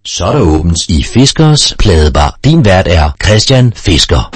Så er der åbent i Fiskers Pladebar. Din vært er Christian Fisker.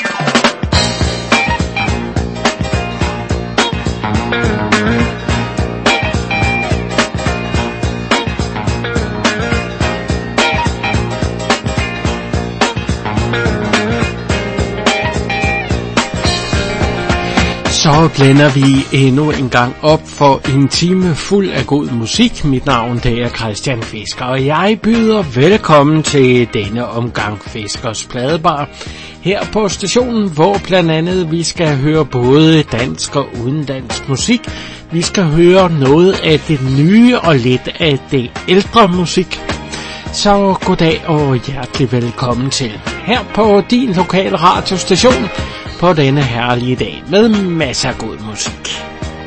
Så blænder vi endnu en gang op for en time fuld af god musik. Mit navn det er Christian Fisker, og jeg byder velkommen til denne omgang Fiskers Pladebar. Her på stationen, hvor blandt andet vi skal høre både dansk og udenlandsk musik. Vi skal høre noget af det nye og lidt af det ældre musik. Så goddag og hjertelig velkommen til her på din lokale radiostation på denne herlige dag med masser af god musik.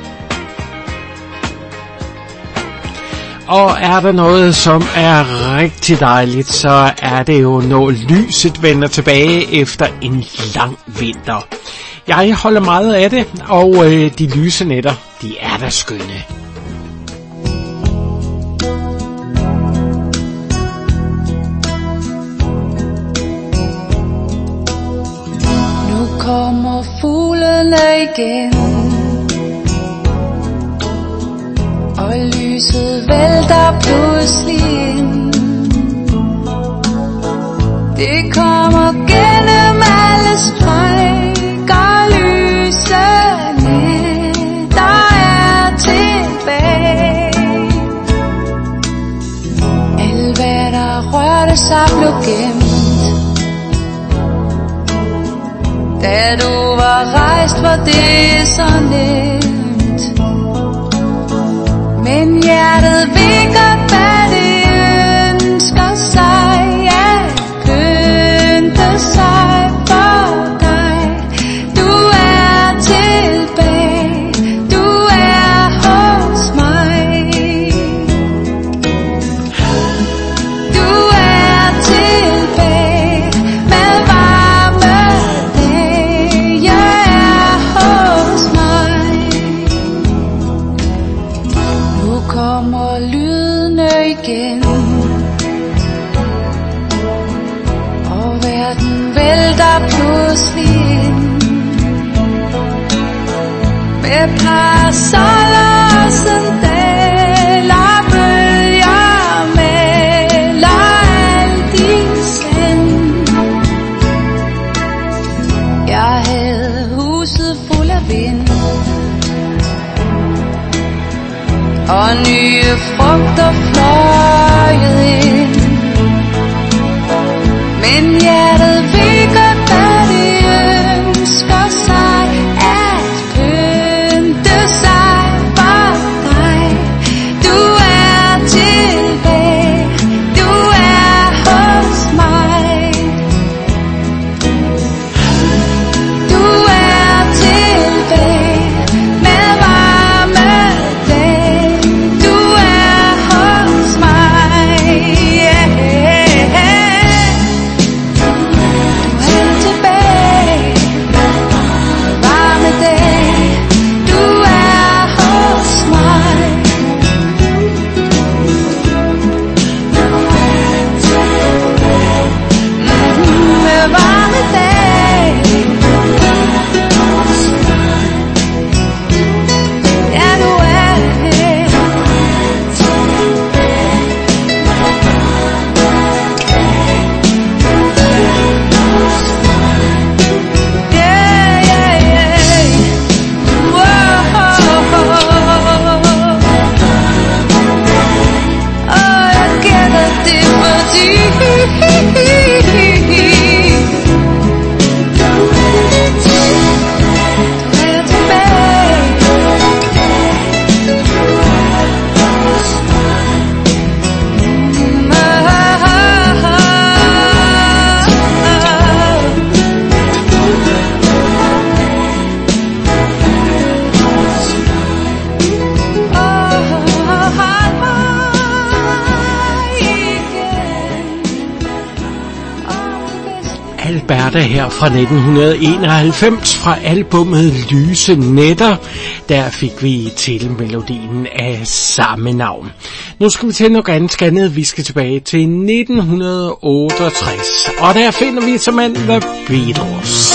Og er der noget, som er rigtig dejligt, så er det jo, når lyset vender tilbage efter en lang vinter. Jeg holder meget af det, og de lyse nætter, de er da skønne. Kommer fuglene igen, og lyset vælter pludselig ind. Det kommer gennem alle strækker, lysene, der er tilbage. Alt hvad der rørte sig blev gemt, da du var rejst, var det så nemt. Men hjertet ved godt, hvad det ønsker sig, at pynte sig for dig. Du er tilbage, du er hos mig. Du er tilbage med varme. Kommer lydene igen, og verden vælter pludselig ind. Med parasoller og sandaler, bølger maler alt i sand. Jeg havde huset fuld af vind, og nye frugter fløjet ind. Men hjertet ved godt, hvad det ønsker sig, at pynte sig for dig. Du er tilbage, du er hos mig. Du er tilbage med varme dag. Du er hos mig, yeah. Bertha her fra 1991 fra albummet Lyse Nætter. Der fik vi titelmelodien af samme navn. Nu skal vi til noget ganske andet. Vi skal tilbage til 1968, og der finder vi simpelthen The Beatles.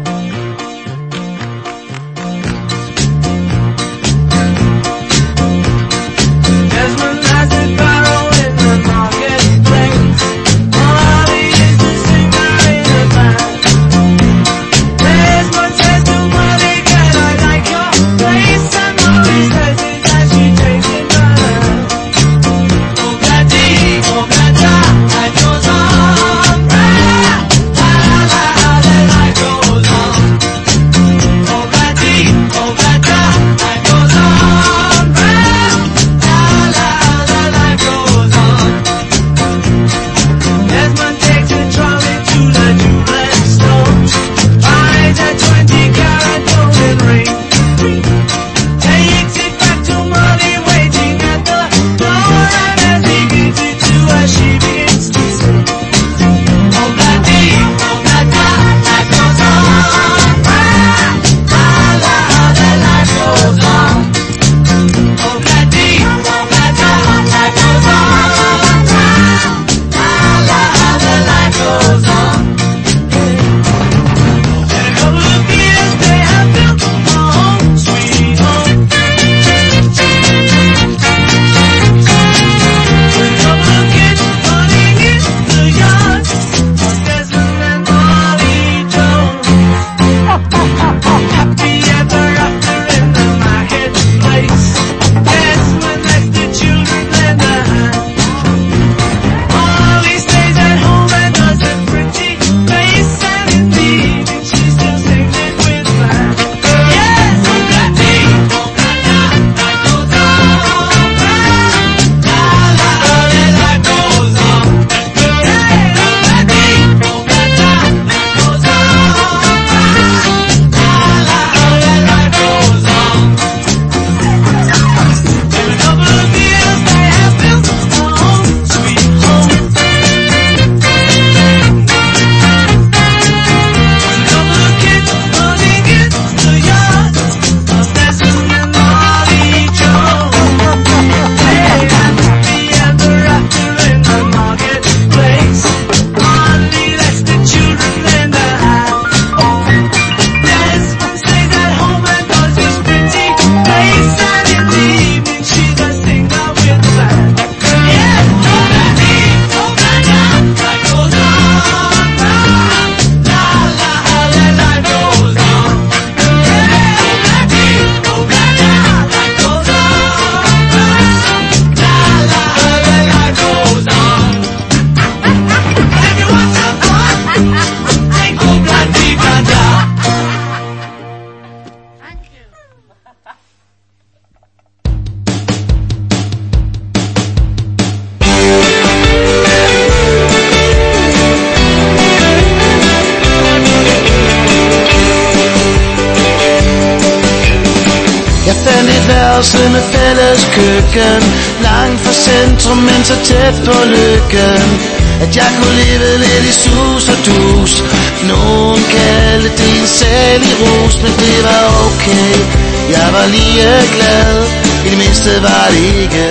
Med fælles køkken, langt fra centrum, men så tæt på lykken, at jeg kunne leve lidt i sus og dus. Nogen kaldte det en særlig rus, men det var okay. Jeg var lige glad, i det mindste var det ikke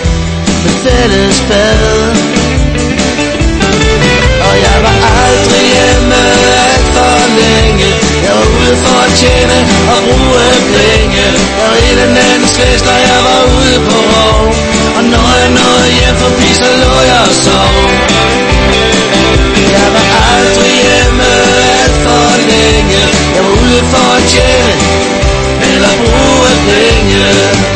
med fælles bad. Og jeg var aldrig hjemme alt for længe. Jeg var ude for at tjene og bruge penge. Jeg var i den andens fest, når jeg var ude på rov. Og når jeg nåede hjem forbi, så lå jeg og sov. Jeg var aldrig hjemme alt for længe. Jeg var ude for at tjene eller bruge penge.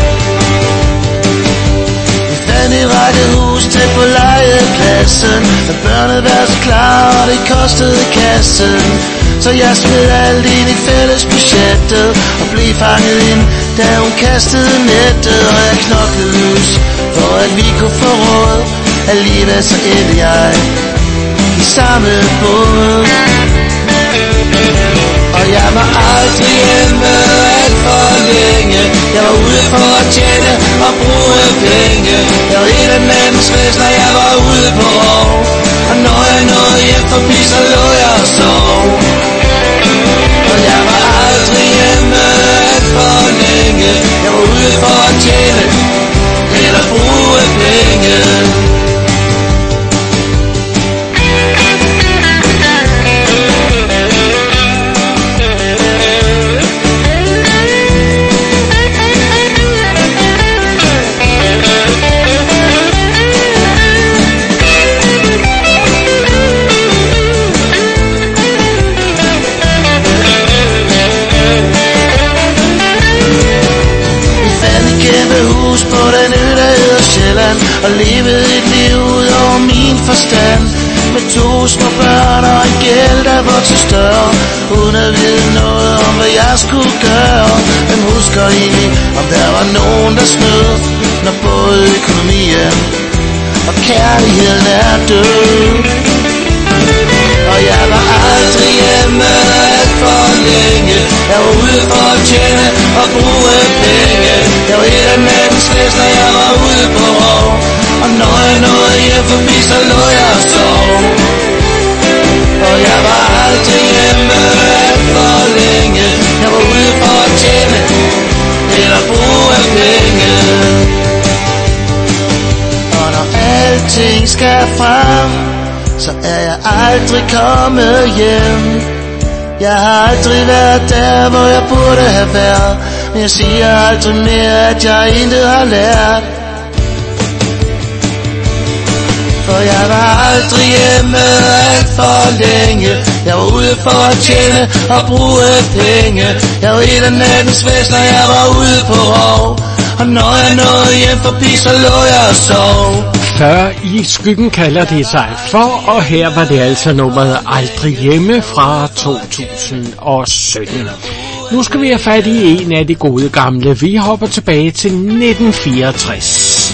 Vi fandt et rækkehus tæt på legepladsen, med børneværelse klar, og det kostede kassen. Så jeg smed alt ind i fælles budgettet og blev fanget ind, da hun kastede nettet. Og jeg knoklede løs for at vi kunne få råd. Alligevel så endte jeg i samme båd. Og jeg var aldrig hjemme alt for længe. Jeg var ude for at tjene og bruge penge. Jeg var i den andens fest, når jeg var ude på rov. Og når jeg nåede hjem forbi, så lå jeg og sov. og levede et liv ud over min forstand. Med 2 små børn og en gæld, der voksede større, uden at vide noget om, hvad jeg skulle gøre. Men husker egentlig, om der var nogen, der snød, når både økonomien og kærligheden er død. Og jeg var aldrig hjemme alt for længe. Jeg var ude for at tjene og bruge penge. Jeg var et af nattens fester, jeg var ude på rov. Og når jeg nåede hjem forbi, så lå jeg og sov. Og jeg var aldrig hjemme alt for længe. Jeg var ude for at tjene eller bruge penge. Og når alting skal frem, så er jeg aldrig kommet hjem. Jeg har aldrig været der, hvor jeg burde have været, men jeg siger aldrig mere, at jeg intet har lært. For jeg var aldrig hjemme alt for længe. Jeg var ude for at tjene og bruge penge. Jeg var et af nattens fester, jeg var ude på rov. Og når jeg nåede hjem forbi, så lå jeg og sov. Før i skyggen kalder det sig for, og her var det altså nummeret Aldrig Hjemme fra 2017. Nu skal vi have fat i en af de gode gamle. Vi hopper tilbage til 1964.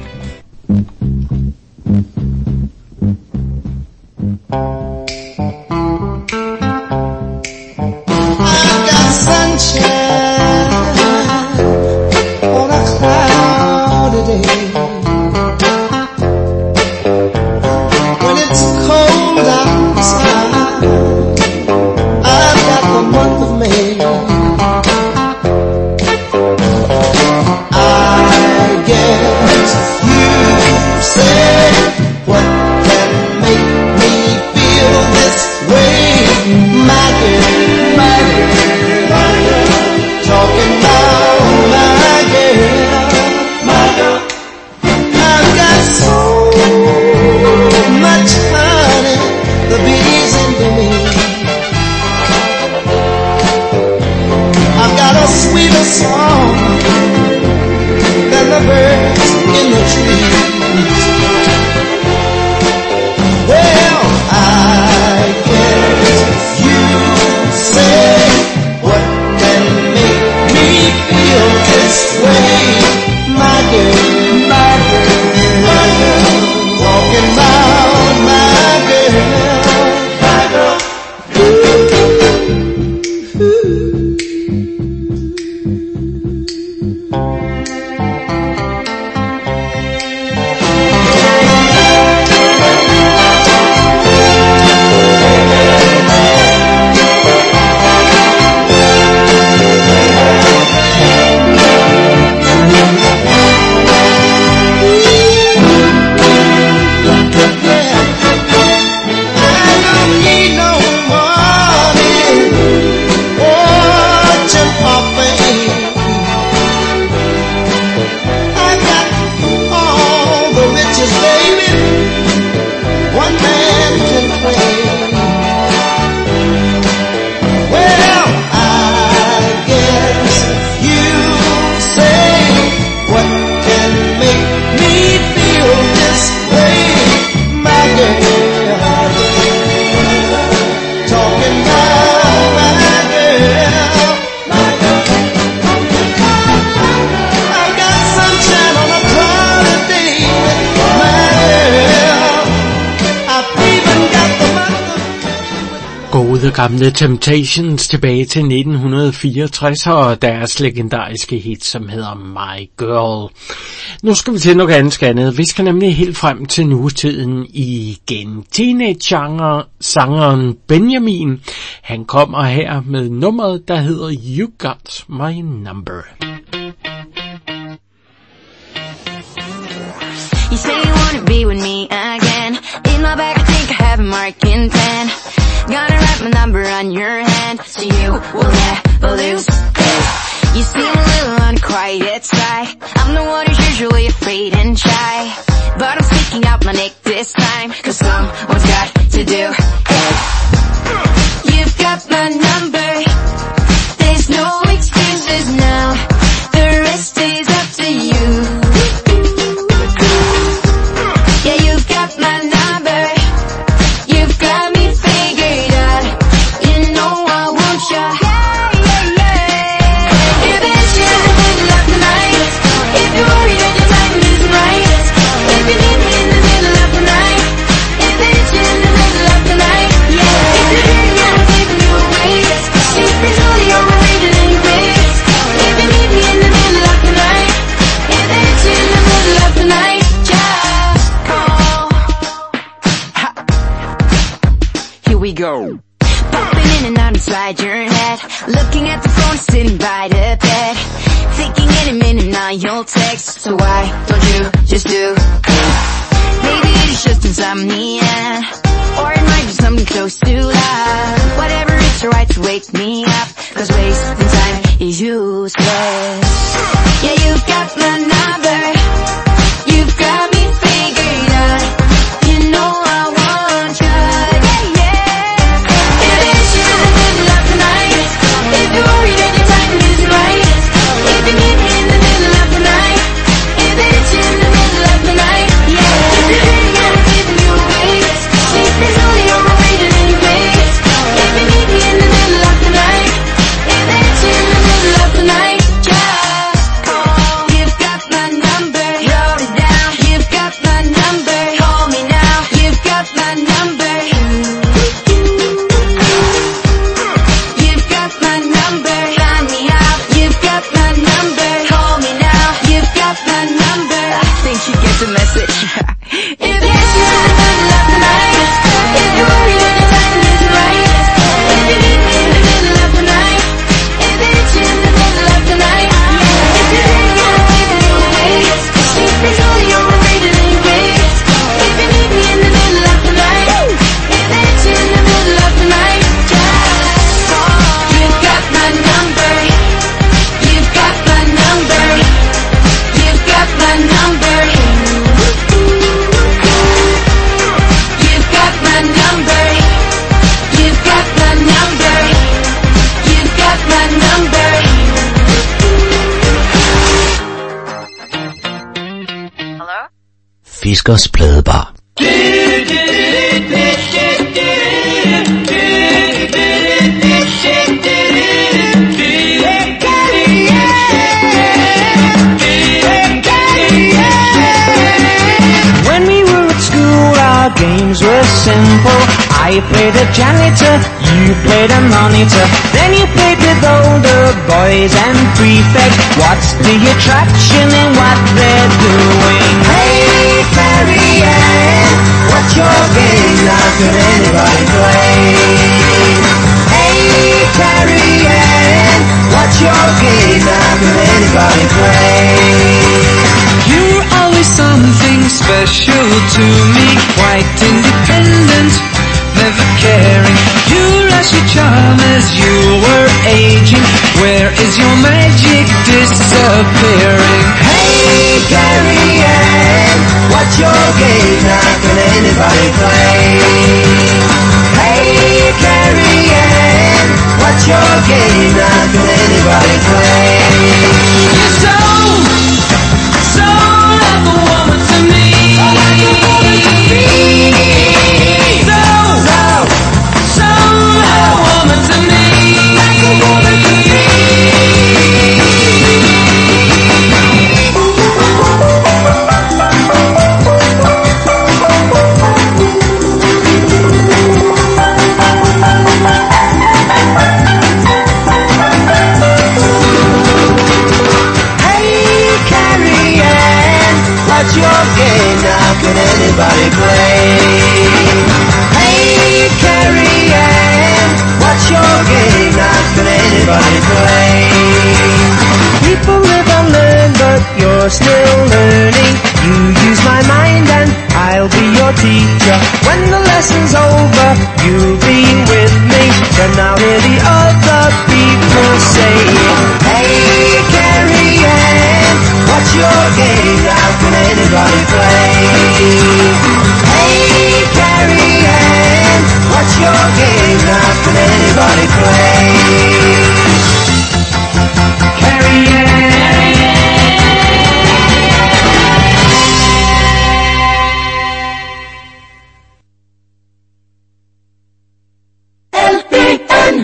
Gamle Temptations tilbage til 1964 og deres legendariske hit, som hedder My Girl. Nu skal vi til noget ganske andet. Vi skal nemlig helt frem til nutiden igen. Teenage-sangeren Benjamin, han kommer her med nummeret, der hedder You Got My Number. You say you wanna be with me again. In my bag I think I have a mark in 10. Gonna write my number on your hand, so you will never lose it. You seem a little unquiet shy. I'm the one who's usually afraid and shy, but I'm sticking out my neck this time, 'cause someone's got to do it. You've got my number. There's no excuses now. The rest is up to you. go. Popping in and out inside your head, looking at the phone sitting by the bed, thinking any minute now you'll text. So why don't you just do it? Maybe it's just insomnia, or it might be something close to love. Whatever, it's alright to wake me up, 'cause wasting time is useless. Yeah, you've got my number, you've got me figured out. You know I want you, yeah, yeah. If it's in the middle of the night, if you're worried and your timing isn't right, if you need me in the middle of the night, if it's in the middle of the night, yeah. If you're feeling and I'm giving you a waste, sleep is only overrated anyways. If you need me in the middle of the night, if it's in the middle of the night, you've got my number, wrote it down. You've got my number, call me now. You've got my number, you've got my number, find me out. You've got my number, call me now. You've got my number. I think you get the message. If it's in the middle of the night, if you're worried and your timing isn't right, if you need me in the middle of the night, if it's in the middle of the night, if you're feeling and I'm giving you a waste, sleep is only overrated anyways. If you need me in the middle of the night, if it's in the middle of the night, you've got my number, you've got my number, you've got my number, you've got my number, you've got my number, you've got my number. Hello? Fiskers Pladebar. When we were at school, our games were simple. I played a janitor, you played a monitor. Then you played with older boys and prefects. What's the attraction in what they're doing? Hey, Carrie Ann, what's your game? Now can anybody play? Hey, Carrie Ann, what's your game? Now can anybody play? You're always something special to me, quite independent, never caring. You're as your charm as you were aging. Where is your magic disappearing? Hey, Carrie Ann, what's your game? Now can anybody play? Hey, Carrie Ann, what's your game? Now can anybody play? You're so like a woman to me. So like a woman to me. Like a woman to me. What's your game? Now can anybody play? Hey, Carrie Ann, what's your game? Now can anybody play? People live and learn, but you're still learning. You use my mind and I'll be your teacher. When the lesson's over, you'll be with me. Then I'll hear the other people saying, hey, Carrie Ann, what's your game? Now can anybody play? Hey, Carrie Ann, what's your game? Now can anybody play? Carrie Ann. LBN.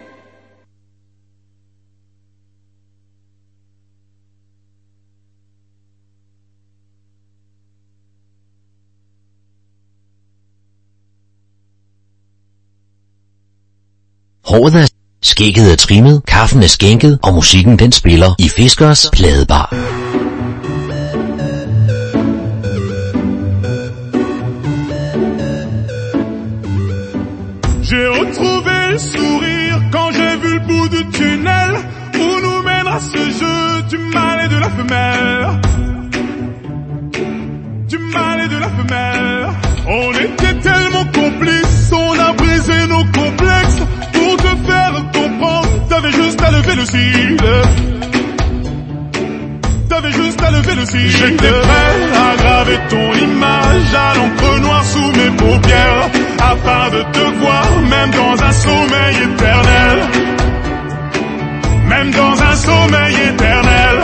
Håret er skægget er trimmet, kaffen er skænket, og musikken den spiller i Fiskers Pladebar. J'ai retrouvé le sourire quand j'ai vu le bout du tunnel où nous mènera ce jeu du mâle et de la femelle. Du mâle et de la femelle. On était tellement complices, on a brisé nos complexes. Pour te faire comprendre, t'avais juste à lever le cil. T'avais juste à lever le cil. J'étais prêt à graver ton image à l'encre noire sous mes paupières, afin de te voir même dans un sommeil éternel. Même dans un sommeil éternel.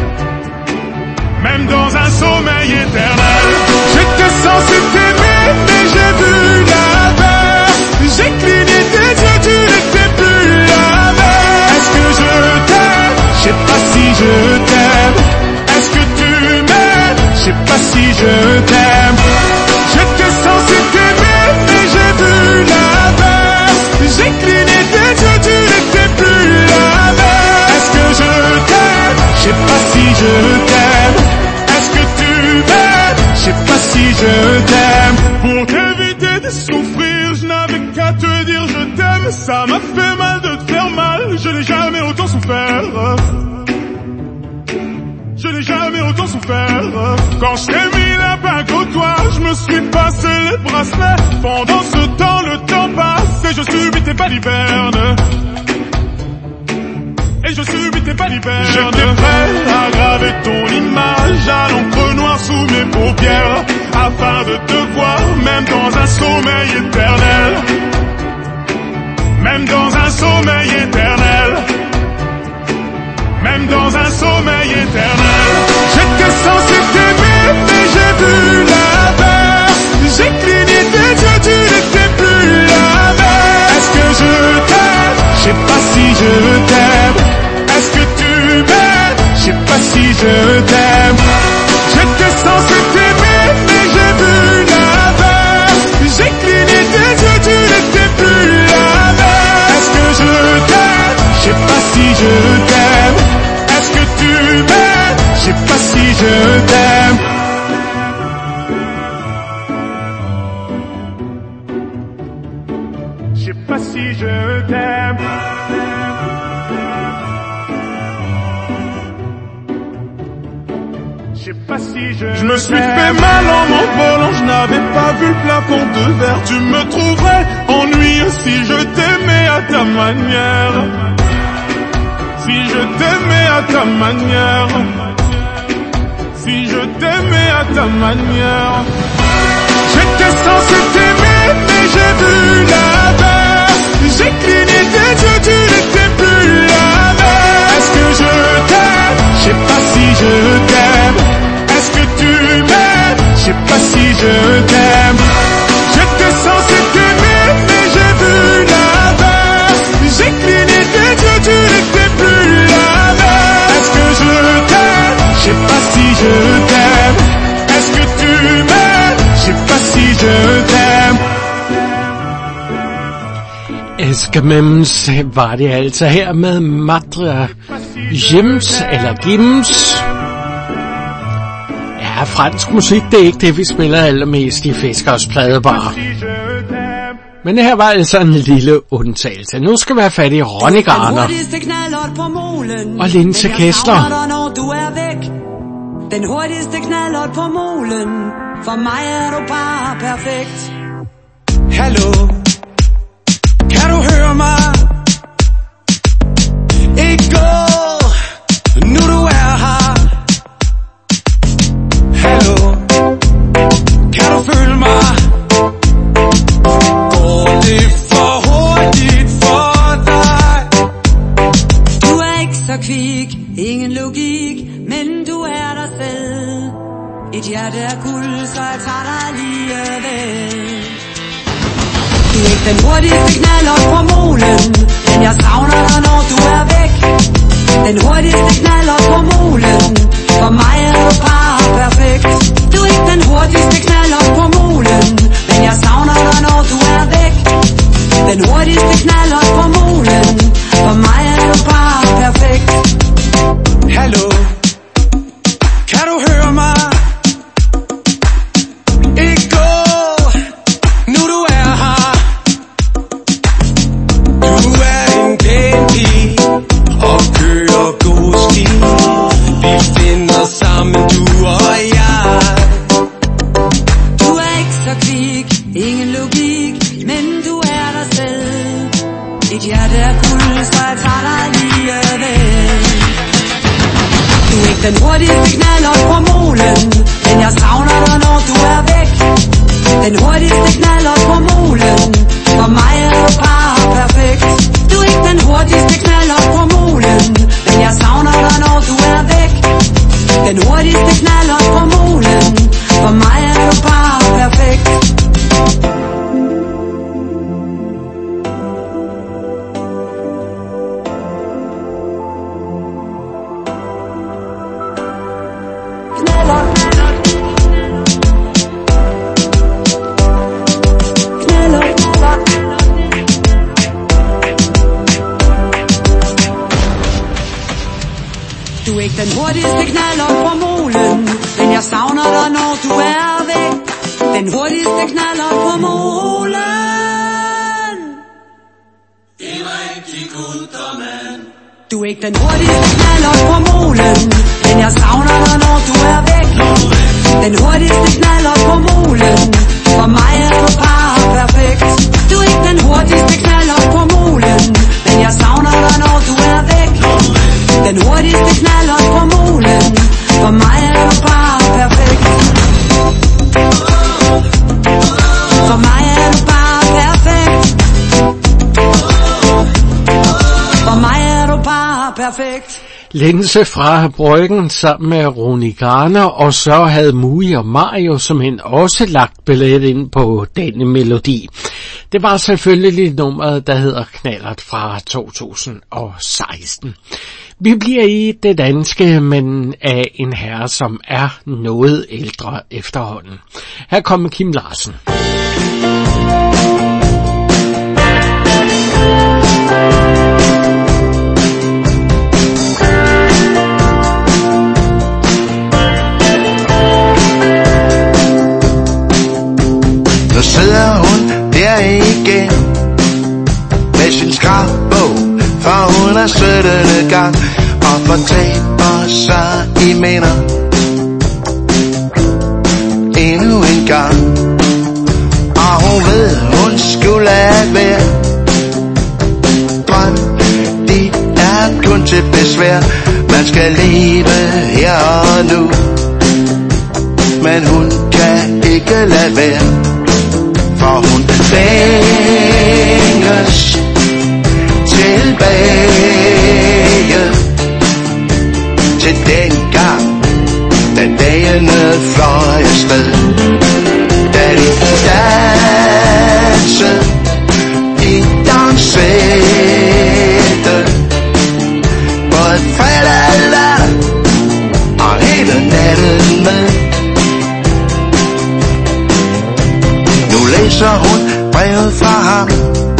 Même dans un sommeil éternel. J'étais censé t'aimer, mais j'ai vu l'inverse. J'ai cligné tes yeux, tu n'étais plus la même. Est-ce que je t'aime? Je sais pas si je t'aime. Est-ce que tu m'aimes? Je sais pas si je t'aime. J'étais censé t'aimer, mais j'ai vu l'inverse. J'ai cligné tes yeux, tu n'étais plus la même. Est-ce que je t'aime? Je sais pas si je t'aime. Est-ce que tu m'aimes? Je sais pas si je t'aime. Pour t'éviter de souffrir, je n'avais qu'à te dire je t'aime. Ça m'a fait mal de te faire mal, je n'ai jamais autant souffert. Je n'ai jamais autant souffert. Quand je t'ai mis la bague au doigt, je me suis passé les bracelets. Pendant ce temps, le temps passe et je subis tes balivernes. Et je subis tes balivernes. J'étais prêt à graver ton image à l'encre noire sous mes paupières, afin de te voir même dans un sommeil éternel. Même dans un sommeil éternel. Même dans un sommeil éternel. J'étais censé t'aimer, mais j'ai vu l'inverse. J'ai cligné tes yeux, tu n'étais plus la même. Est-ce que je t'aime? Je sais pas si je t'aime. Est-ce que tu m'aimes? Je sais pas si je t'aime. J'étais censé t'aimer, mais j'ai vu l'inverse. J'ai cligné tes yeux, tu n'étais plus la même. Est-ce que je t'aime? Je sais pas si je t'aime. Est-ce que tu m'aimes? Je sais pas si je t'aime. Je sais pas si je t'aime. Je sais pas si je me suis fait mal en m'envolant, je n'avais pas vu le plafond de verre. Tu me trouverais ennuyeux si je t'aimais à ta manière. Si je t'aimais à ta manière. Si je t'aimais à ta manière. J'étais censé t'aimer, mais j'ai vu l'inverse. J'ai cligné tes yeux, tu n'étais plus la même. Est-ce que je t'aime? Je sais pas si je t'aime. Est-ce que tu m'aimes? Je sais pas si je t'aime. J'étais censé t'aimer, mais j'ai vu l'inverse. J'ai cligné tes yeux, tu n'étais plus la même. Est-ce que je t'aime? Je sais pas si je t'aime. Est-ce que tu m'aimes? Je sais pas si je t'aime. Eskemems var det altså her med Madre Jims eller Gims. Ja, fransk musik, det er ikke det, vi spiller allermest i Fiskers Pladebar. Men det her var altså en lille undtagelse. Nu skal vi have fat i Ronny Garner og Linse Kessler. Den hurtigste knallert på molen. For mig er du bare perfekt. Hallo, kan du høre mig? Ikke gå, nu du er her. Hallo, kan du føle mig? Går det for hurtigt for dig? Du er ikke så kvik, ingen logik, men du er dig selv. Et hjerte er guld, så jeg tager dig alligevel. Du er ikke den hurtigste knallert på molen, men jeg savner dig, når du er væk. Den hurtigste knallert på molen, for mig er du bare perfekt. Du er ikke den hurtigste knallert på molen, men jeg savner dig, når du er væk. Den hurtigste knallert på molen, for mig er du bare perfekt. Hallo, kan du høre mig? Ikke gå, nu du er her. sidder sammen, du og jeg. Du er ikke så kvik, ingen logik, men du er dig selv. Et hjerte er fuld, så jeg tager dig alligevel. Du er ikke den hurtigste knallert på molen, men jeg savner dig, når du er væk. Den hurtigste knallert på molen, for mig er du bare perfekt. Du er ikke den hurtigste knallert på molen, men jeg savner dig, når du er væk. Den hurtigste knallert på molen, for mig er du bare perfekt. Du er ikke den hurtigste knallert på molen, men jeg savner dig, når du er væk. Den hurtigste knallert på molen. Det er rigtig kundermand. Du er ikke den hurtigste knallert på molen, men jeg savner dig, når du er væk. Den hurtigste knallert på molen, for mig er du bare perfekt. Du er ikke den hurtigste knallert på molen, men jeg savner dig, når du er væk. Den hurtigste knallert på molen, for mig er du bare perfekt. For mig er du bare perfekt. For mig er du bare perfekt. Linse fra Bryggen sammen med Roni Garner, og så havde Mui og Mario som hen også lagt billet ind på denne melodi. Det var selvfølgelig nummeret, der hedder Knallert fra 2016. Vi bliver i det danske, men af en herre, som er noget ældre efterhånden. Her kommer Kim Larsen. Nu sidder hun der igen med sin skrabbog, for hun er 17. gang og fortaber sig i minder endnu en gang. Og hun ved, hun skulle lade være. Drøm, de er kun til besvær. Man skal leve her og nu, men hun kan ikke lade være. For hun længes tilbage til den gang, da dagene fløj afsted. Da de dansede i dansætte på et fredag lørdag og hele natten med. Læser hun brevet fra ham,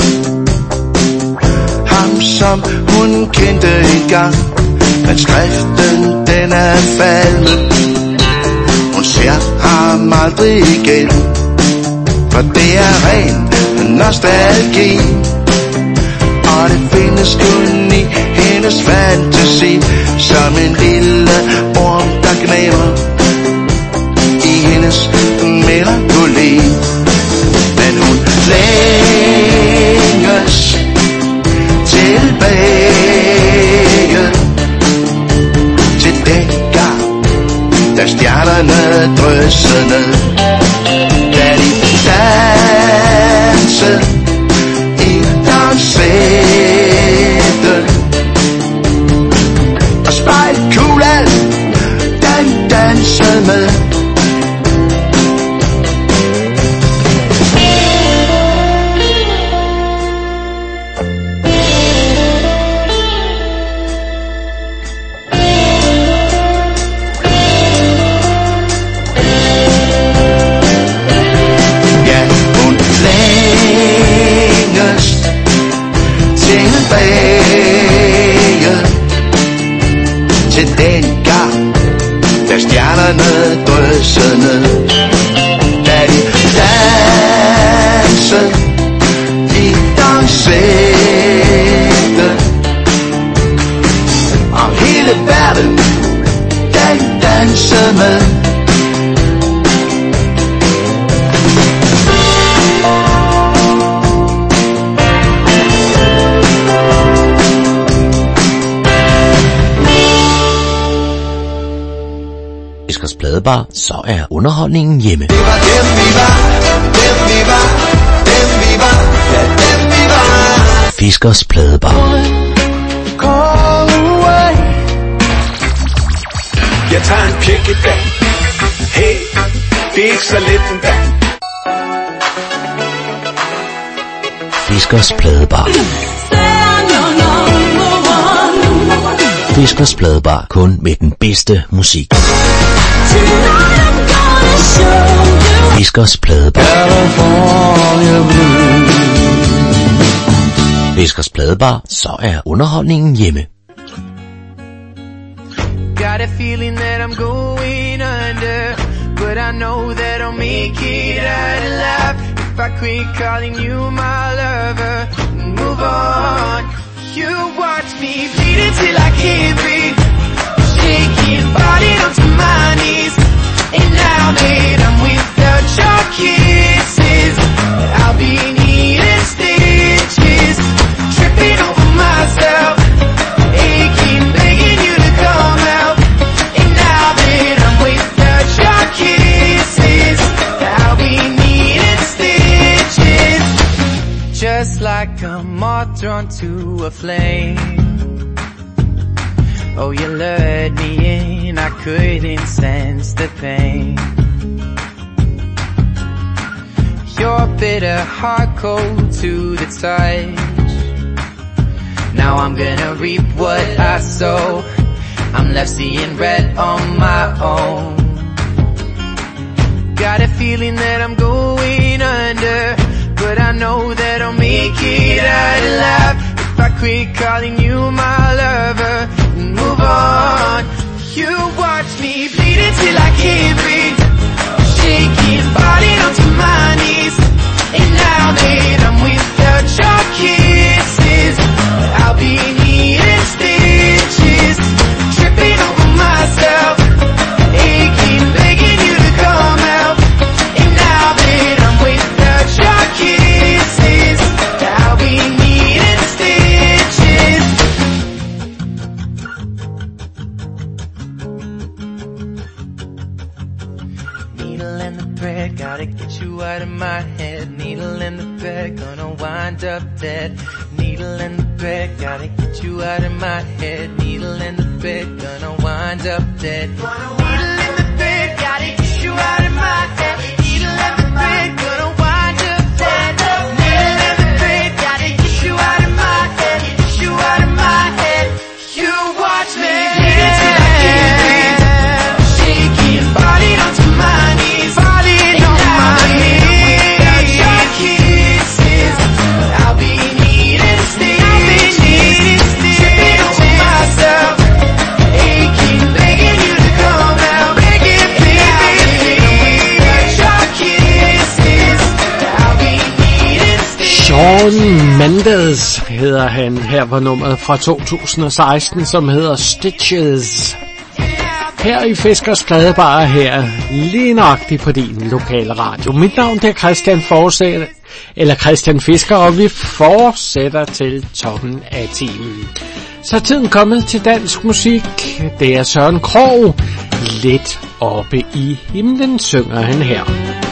ham som hun kendte engang, men skriften den er falmet. Hun ser ham aldrig igen, for det er ren nostalgi, og det findes kun i hendes fantasi, som en lille orm der gnaver i hendes melankoli. Men hun længes tilbage til den gang, da stjernerne drøssede ned, da de dansede i dansætte og spejlkuglen den dansede med. Til den gang, da stjernerne drøssede ned, da de dansede i dansætte, og hele verden, den danse med. Fiskers Pladebar, så er underholdningen hjemme. Det var dem vi var, dem vi var, dem vi var, ja dem vi var. Fiskers Pladebar. Jeg tager en pjek i dag. Hey, det er ikke så let en dag. Fiskers Pladebar. Fiskers Pladebar, kun med den bedste musik. Fiskers Pladebar. Fiskers Pladebar, så er underholdningen hjemme. Got a feeling that I'm going under, but I know that I'll make it out alive. If I quit calling you my lover, move on. You watch me bleed until I can't breathe, shaking, falling onto my knees. And now that I'm without your kisses, I'll be needing stitches, tripping over myself, aching, begging you to come out. And now that I'm without your kisses, I'll be needing stitches, just like a moth drawn to a flame. Oh, you lured me in, I couldn't sense the pain. Your bitter heart cold to the touch. Now I'm gonna reap what I sow. I'm left seeing red on my own. Got a feeling that I'm going under, but I know that I'll make it out alive. If I quit calling you my lover, move on. You watch me bleed until I can't breathe, shaking, falling onto my knees. And now that I'm without your kisses, I'll be needing stitches, tripping over myself, aching, begging you to come out. And now that I'm without your kisses, I'll be needing stitches. Needle and the thread, gotta get you out of my head. Needle and the thread, gonna wind up dead. Needle and the thread, gotta get you out of my head. Needle and the thread, gonna wind up dead. Needle and the thread, gotta get you out of my head. Needle and the thread, gonna wind up dead. Needle and the thread, gotta get you out of my head. Get you out of my head. You watch me bleed until I can't breathe, shaking, falling onto my knees, falling on my knees. Without your kisses, I'll be needing stitches, tripping over myself, aching, begging you to come out, begging, baby. Without your kisses, I'll be needing stitches. Shawn Mendes hedder han. Her var nummeret fra 2016, som hedder Stitches. Her i Fiskers Pladebar, her lige nøjagtigt på din lokale radio. Mit navn er Christian Fisker, og vi fortsætter til toppen af timen. Så er tiden kommet til dansk musik. Det er Søren Krogh. Lidt oppe i himlen synger han her.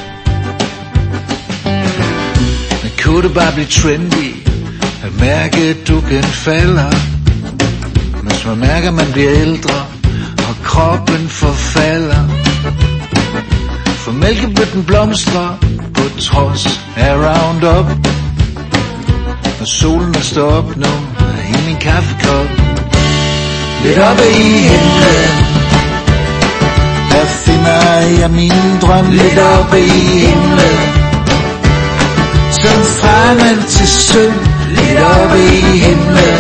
Men kunne det bare blive trendy at mærke, at du falder, mens man mærker, at man bliver ældre og kroppen forfalder. For mælkebøtten blomstrer på trods af Roundup, og solen er stået op nu i min kaffekop. Lidt oppe i himlen, der finder jeg min drøm. Lidt oppe i himlen, som fremad til søn. Lidt oppe i himlen,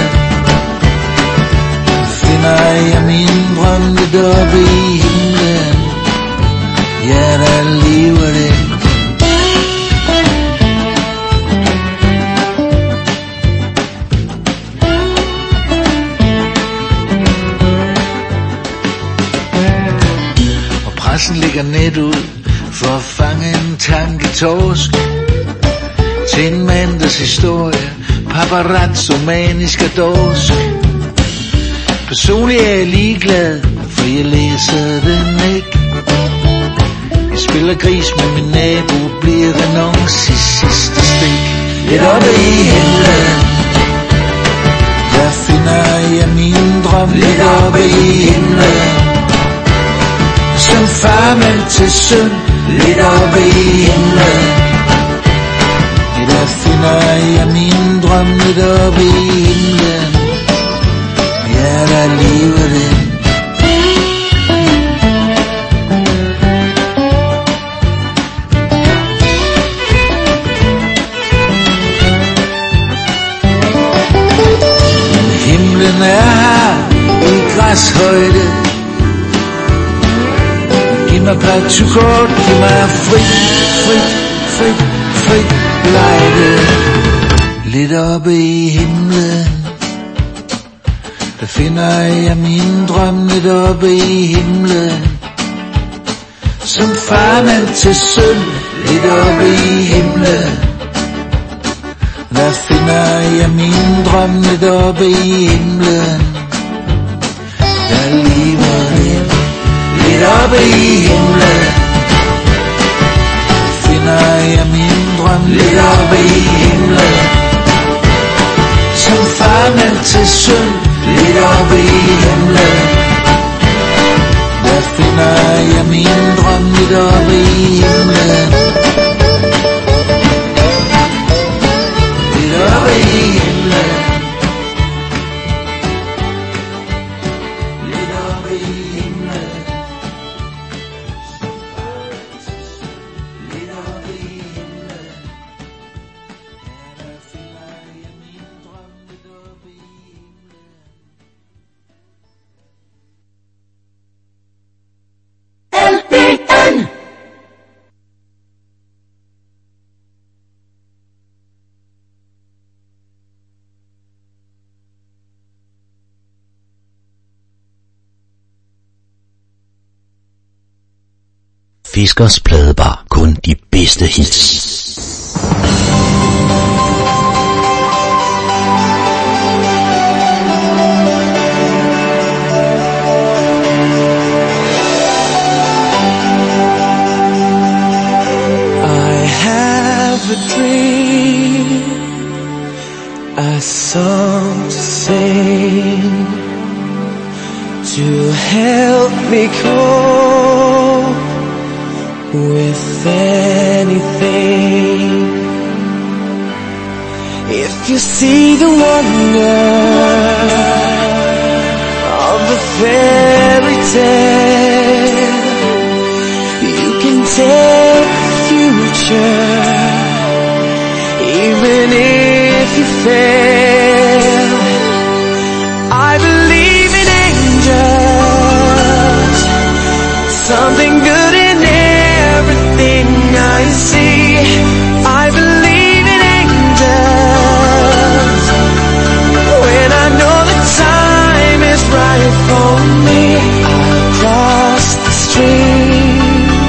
finder jeg min drøm. Lidt oppe i himlen, ja, der lever det. pressen ligger net ud for at fange en tanketorsk. Til en mandags historie, paparazzo, manisk og dorsk. Personligt er jeg ligeglad, for jeg læser den ikke. Jeg spiller gris med min nabo, bliver renonce i sidste stik. Lidt oppe i himlen, der finder jeg min drøm. Lidt oppe i himlen, som farmand til søn. Lidt oppe i himlen, der finder jeg min drøm. Lidt oppe i himlen, ja, der lever det. Himlen er her i græshøjde. Giv mig partukort, giv mig frit lejde. Lidt oppe i himlen, der finder jeg min drøm. Lidt oppe i himlen, som farmand til søn. Lidt oppe i himlen, der finder jeg min drøm. Lidt oppe i himlen, der lever det. Lidt oppe i himlen, finder jeg min drøm. Lidt oppe i himlen, som farmand til søn. Lidt oppe i himlen, der finder jeg min drøm. Lidt oppe i himlen, lidt oppe i himlen, lidt oppe i himlen, lidt oppe i himlen, der finder jeg min drøm. Lidt oppe i himlen. LPN. Fiskers Pladebar. Kun de bedste hits. A dream, a song to sing, to help me cope with anything. If you see the wonder of the fairy tale, you can take the future. Even if you fail, I believe in angels, something good in everything I see. I believe in angels, when I know the time is right for me. I'll cross the stream.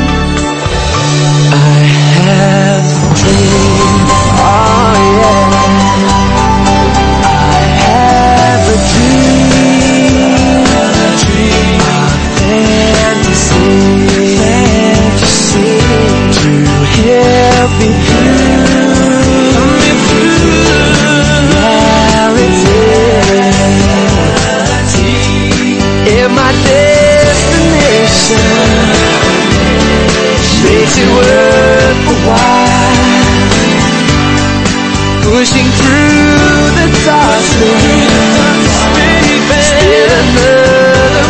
I have a dream. Oh yeah, I have a dream, a fantasy, to help me through reality. If my destination makes it worth a while, pushing through the darkness, still another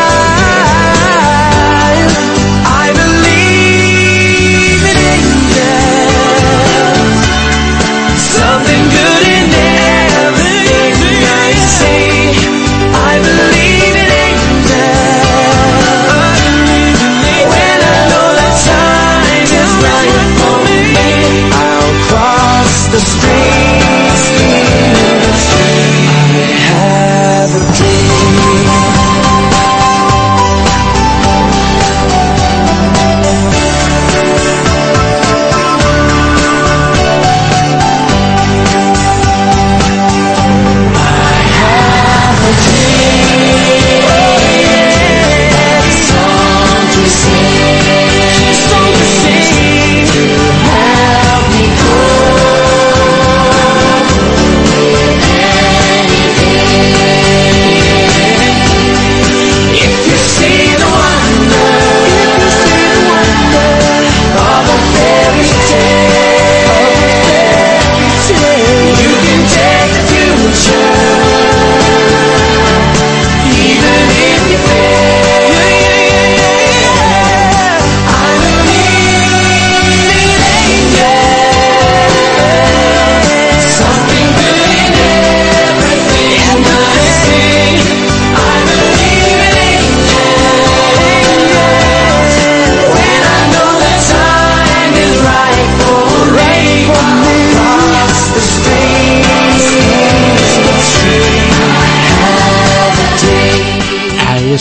mile. I believe in angels, something good in everything I see. I believe in angels, when I know that time is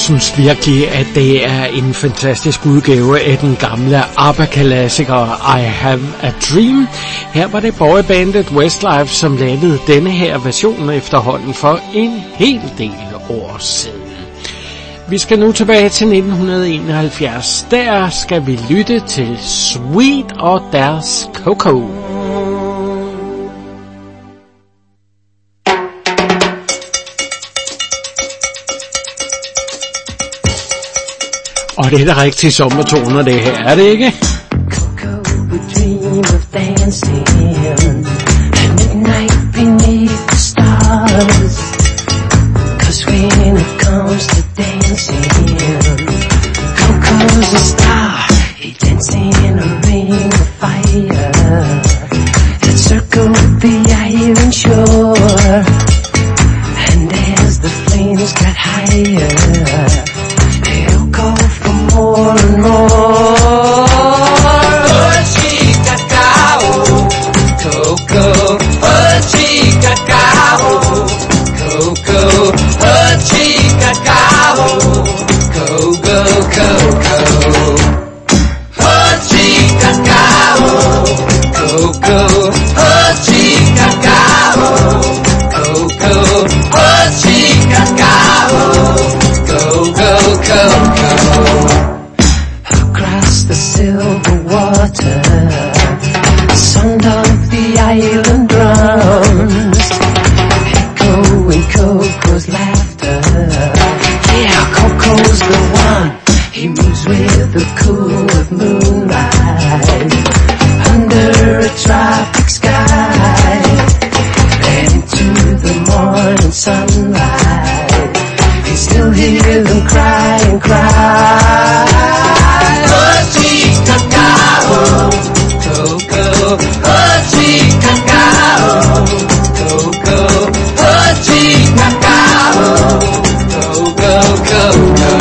synes virkelig, at det er en fantastisk udgave af den gamle ABBA-klassiker I Have a Dream. Her var det boybandet Westlife, som lavede denne her version efterhånden for en hel del år siden. Vi skal nu tilbage til 1971. Der skal vi lytte til Sweet og deres Coco. Og det er da rigtig sommertoner, det her, er det ikke? Coco would dream of dancing at midnight beneath the stars. 'Cause when it comes to dancing, Coco's a star. He dances in a ring of fire that circled the island shore. And as the flames got higher, he'll go for more and more. Oh, chica cao, Coco. Oh, chica cao, Coco. Oh, chica cao, Coco, Coco. Oh, chica cao, Coco. Oh, chica cao, Coco. Oh, chica cao, Coco, Coco. Across the silver water, the sound of the island drums, echoing Coco's laughter. Yeah, Coco's the one. He moves with the cool of moonlight under a tropic sky, and into the morning sunlight. You still hear them cry and cry. Oh, chica cao, Coco. Oh, chica cao, Coco. Oh, chica cao, Coco, Coco.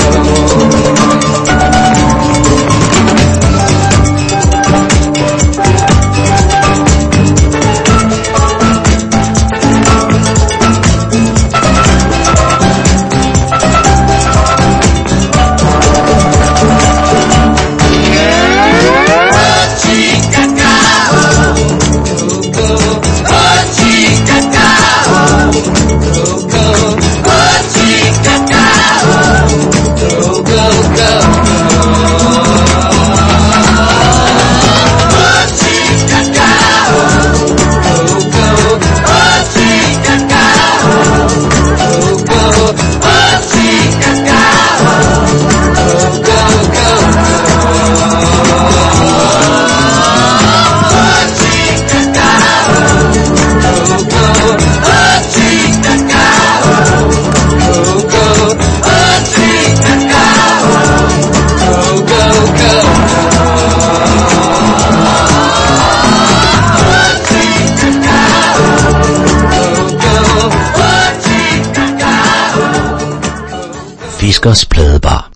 Fiskers Pladebar.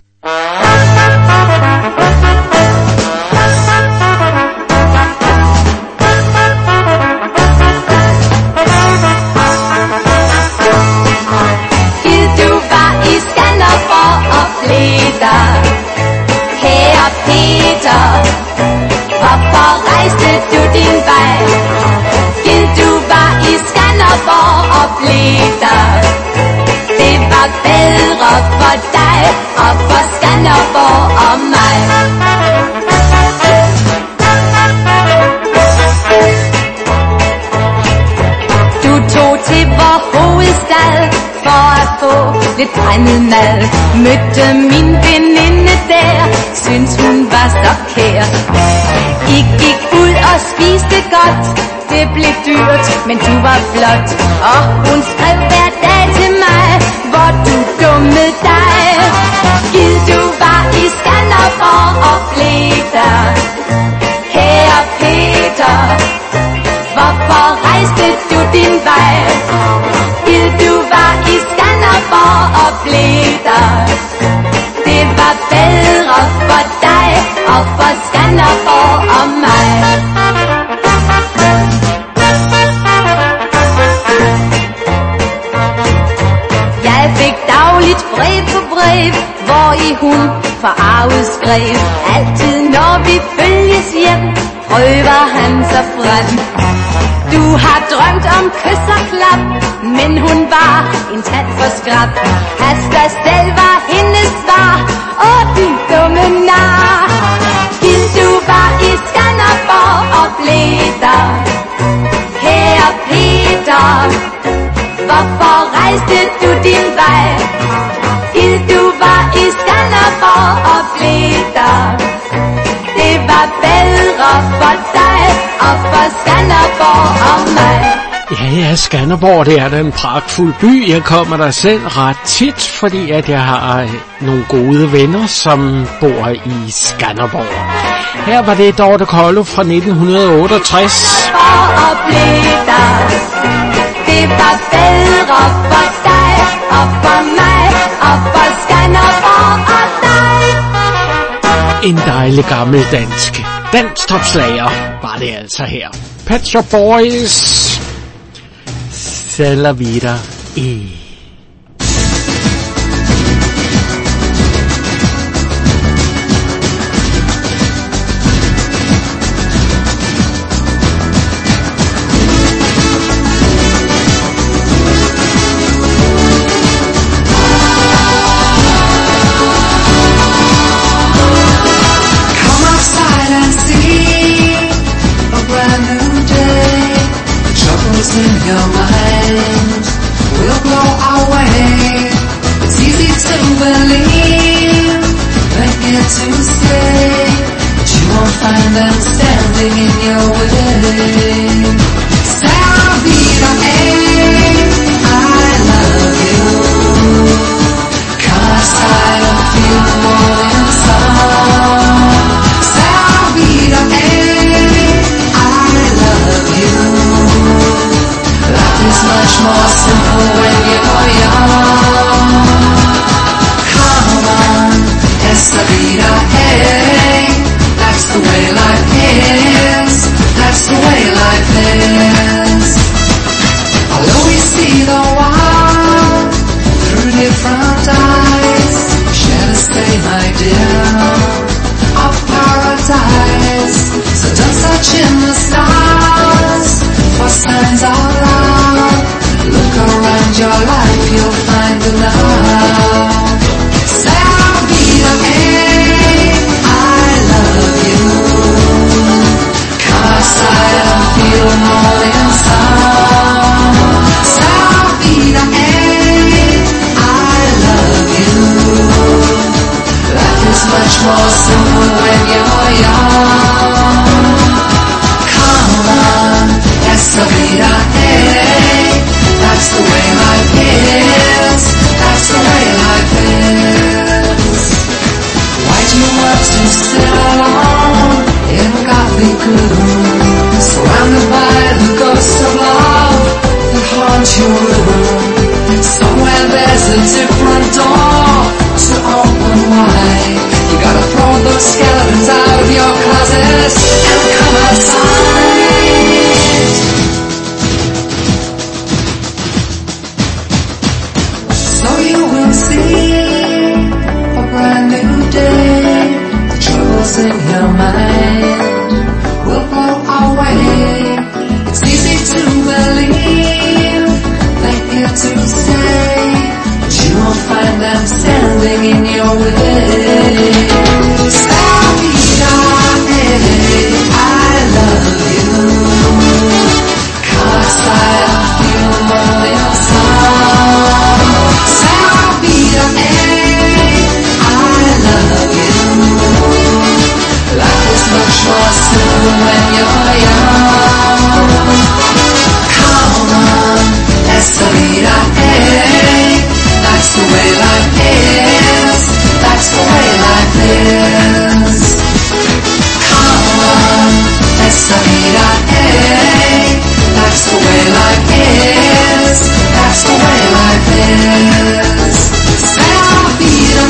Du var i Skanderborg og Peter. Kære Peter, hvorfor rejste du din vej? Du var i Skanderborg og Peter. Det var bedre for dig og for Skanderborg og mig. Du tog til vor hovedstad for at få lidt brændet mad. Mødte min veninde der, syntes hun var så kær. I gik ud og spiste godt, det blev dyrt, men du var flot. Og hun skrev hver dag til mig, hvor du dummede dig. Gid du var i Skanderborg og Peter. Kære Peter, hvorfor rejste du din vej? Gid du var i Skanderborg og Peter. Det var bedre for dig og for Skanderborg og mig. Jeg fik dagligt brev på brev, skrev. Altid når vi følges hjem, prøver han sig frem. Du har drømt om kys og klap, men hun var en tand for skrab. Hasta selv var hendes svar, åh du dumme nar. Gild du var i Skanderborg og blev der, kære Peter. Hvorfor rejste du din vej? Gild du var i Skanderborg og blev der. Det var bedre for dig og for Skanderborg og mig. Ja, Skanderborg, det er da en pragtfuld by. Jeg kommer der selv ret tit, fordi at jeg har nogle gode venner, som bor i Skanderborg. Her var det Dorte Kollo fra 1968. Og blev der. Det var bedre for dig og for mig og for Skanderborg og dig. En dejlig gammel dansk danstopslager var det altså her. Pet Shop Boys. C'est la vida y... in your mind will blow away. It's easy to believe they're here to stay, but you won't find them standing in your way. Sarah Vida, I love you. Come outside and feel the morning sun. Sarah Vida, I love you. Life is much more simple when you're young. Come on, esa vida, hey. That's the way life is. That's the way life is. I'll always see the world through different eyes. Share the same idea of paradise. So don't search in the stars for signs of love. Look around your life, you'll find enough. Sarah Vida, I love you. Come outside and feel the morning sun. Sarah Vida, I love you. Life is much more simple when you're young. Come on, esa vida, that's the way life is. That's the way life is. Why do you want to sit alone in gothic gloom, surrounded by the ghosts of love that haunt your room? Somewhere there's a different door to open wide. You gotta throw those skeletons out of your closet and come outside. So you will see a brand new day. The troubles in your mind will blow away. It's easy to believe they're here to stay, but you won't find them standing in your way. Sarah Vida, I love you. Come outside and feel the morning sun. Sarah Vida, I love you. Life is much more simple when you're young. Come on, esa vida, that's the way life is. That's the way life is. Come on, esa vida, that's the way life is. That's the way life is. Sarah Vida,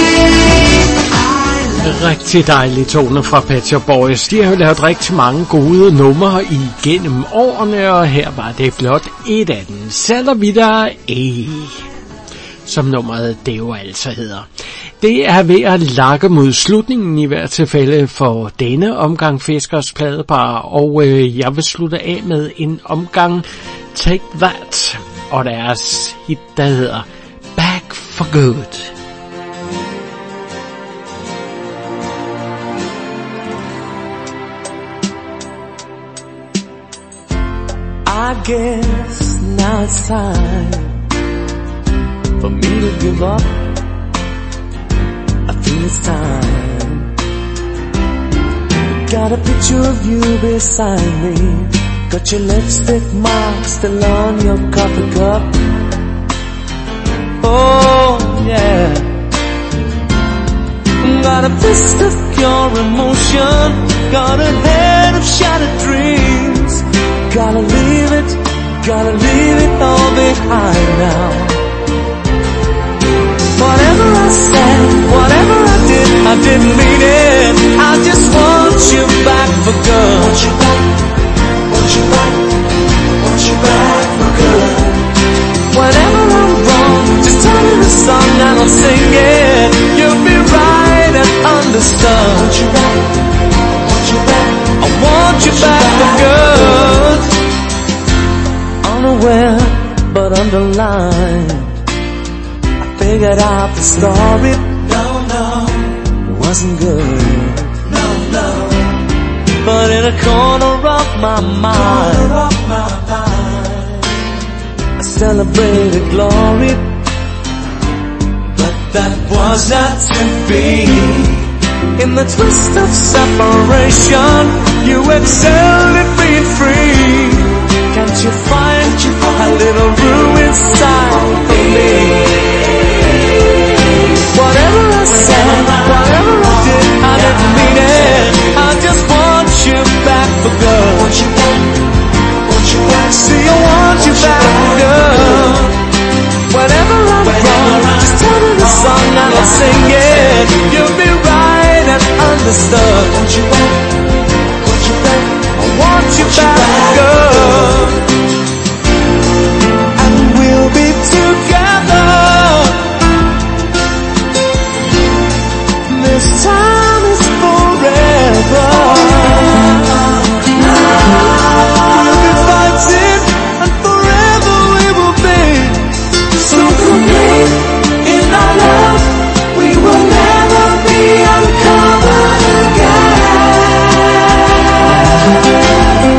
Rigtig dejlige toner fra Pet Shop Boys. De har jo lavet rigtig mange gode numre igennem årene, og her var det blot et af dem. C'est la vida, som nummeret det jo altså hedder. Det er ved at lakke mod slutningen i hvert tilfælde for denne omgang Fiskers Pladebar, og jeg vil slutte af med en omgang Take That og deres hit, der hedder Back for Good. I guess now it's time for me to give up. I feel it's time. Got a picture of you beside me. Got your lipstick mark still on your coffee cup. Oh yeah. Got a fist of pure emotion. Got a head of shattered dreams. Gotta leave it all behind now. Whatever I said, whatever I didn't mean it. I just want you back for good. Want you back, want you back, want you back for good. Whenever I'm wrong, just tell me the song and I'll sing it. You'll be right and understood. Want you back, want you back, I want you back for good. Unaware but underlined, figured out the story. No, it wasn't good. No. But in a corner of my mind, I celebrated glory. But that was not to be. In the twist of separation, you excelled at being free. Can't you find a little room inside for me? Whatever I said, whatever I did, I didn't mean it. I just want you back for good. Want you back, want you back. See, I want you back for good. Whenever I'm wrong, just tell me the song and I'll sing it. You'll be right and understood. Want you back, want you back. I want you back for good. And we'll be together. This time is forever. We'll be fighting and forever we will be. So complete in our love, we will never be uncovered again.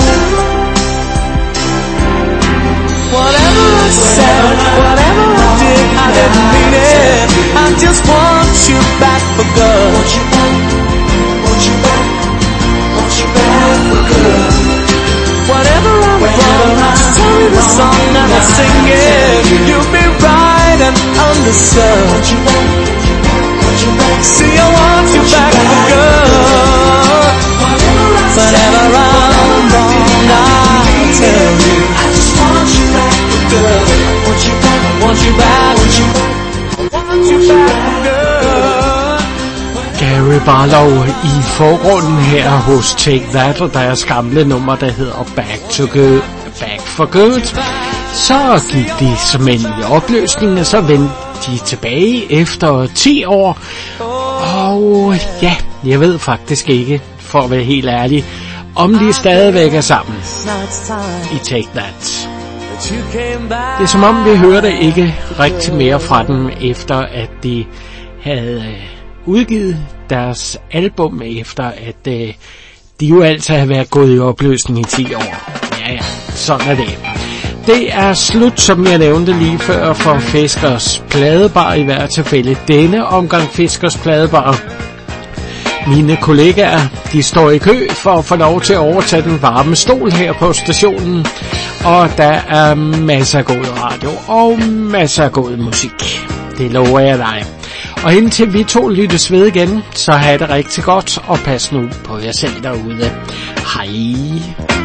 Whatever I said, whatever I did, I didn't mean it. I just want you back for good. Want you back, want you back, want you back for good. Whatever I'm wrong, just tell me the song and I'll sing it. You'll be right and understood. Want you back, want you back. See, I want you back for good. Whatever I'm wrong, I'll tell you. I just want you back for good. Want you back, want you back, want you back. Gary Barlow i forgrunden her hos Take That og deres gamle nummer, der hedder Back for Good. Så gik de som en i opløsningen, og så vendte de tilbage efter 10 år. Og ja, jeg ved faktisk ikke, for at være helt ærlig, om de stadigvæk er sammen i Take That. Det er som om vi hørte ikke rigtig mere fra dem, efter at de havde udgivet deres album, efter at de jo altid har været gået i opløsning i 10 år. Ja, sådan er det. Det er slut, som jeg nævnte lige før, for Fiskers Pladebar i hvert tilfælde. Denne omgang Fiskers Pladebar. Mine kollegaer, de står i kø for at få lov til at overtage den varme stol her på stationen. Og der er masser af god radio og masser af god musik. Det lover jeg dig. Og indtil vi to lyttes ved igen, så have det rigtig godt og pas nu på jer selv derude. Hej.